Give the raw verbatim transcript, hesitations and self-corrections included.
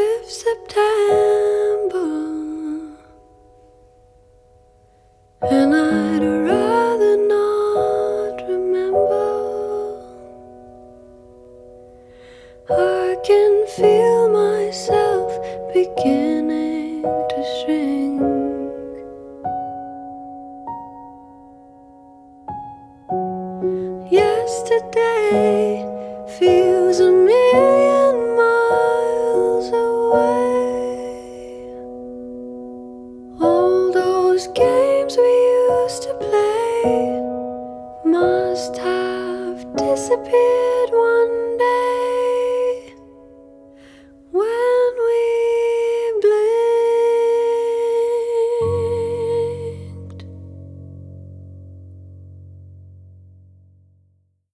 if September, and I'd rather not remember. I can feel myself begin